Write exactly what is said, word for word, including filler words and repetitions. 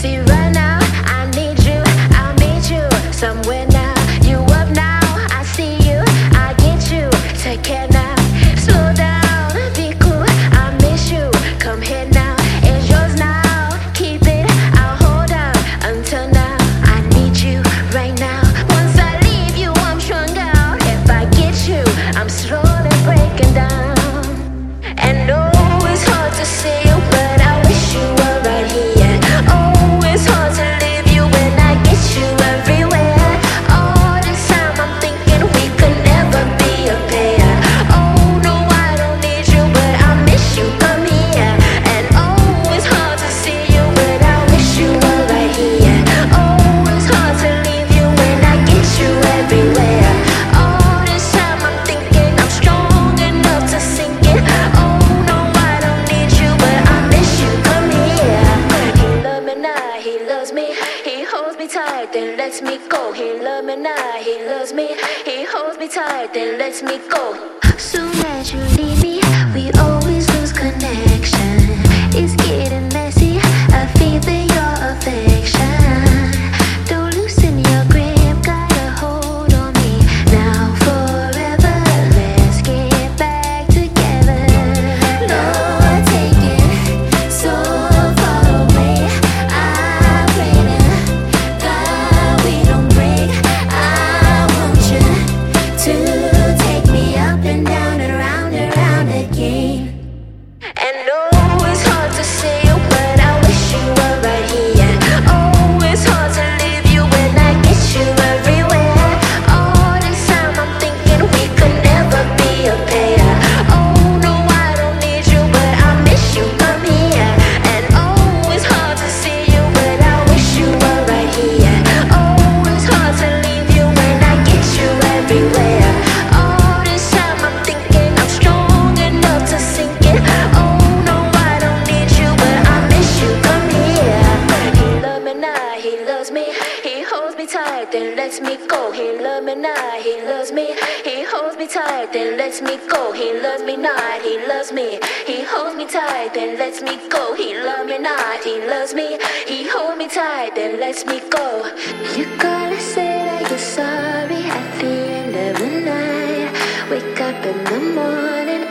See right now, I need you, I'll meet you somewhere now. You up now, I see you, I get you. Take care now, slow down, be cool, I miss you. Come here now, it's yours now. Keep it, I'll hold out until now. I need you right now. Once I leave you, I'm strung out. If I get you, I'm slowly breaking down. And oh, it's hard to see you, but I wish you were right here. Oh, it's hard to leave you when I get you everywhere. All this time I'm thinking we could never be a pair. Oh no, I don't need you, but I miss you, come here. And oh, it's hard to see you, but I wish you were right here. Oh, it's hard to leave you when I get you everywhere. All this time I'm thinking I'm strong enough to sink it. Oh no, I don't need you, but I miss you, come here. He love me now, he loves me. He holds me tight, then lets me go. He love me now, he loves me. He holds me tight, then lets me go. Soon as you leave me, we always lose connection. It's getting messy, I feel for your affection. Don't loosen your grip, got a hold on me. Now forever, let's get back together. Lord, take it so far away. I pray to God we don't break. I want you to take me up and down and round and round again. And oh, it's hard to see you, but I wish you were right here. Oh, it's hard to leave you when I get you everywhere. All this time I'm thinking we could never be a pair. Oh no, I don't need you, but I miss you, come here. And oh, it's hard to see you, but I wish you were right here. Oh, it's hard to leave you when I get you everywhere. All this time I'm thinking I'm strong enough to sink it. Oh no, I don't need you, but I miss you, come here. He love me now, he loves me. He holds me tight, then lets me go. He love me now, he loves me. He holds me tight, then lets me go. He loves me not, he loves me. He holds me tight, then lets me go. He love me not, he loves me. He holds me tight, then lets me go. You gotta say that you're sorry at the end of the night. Wake up in the morning,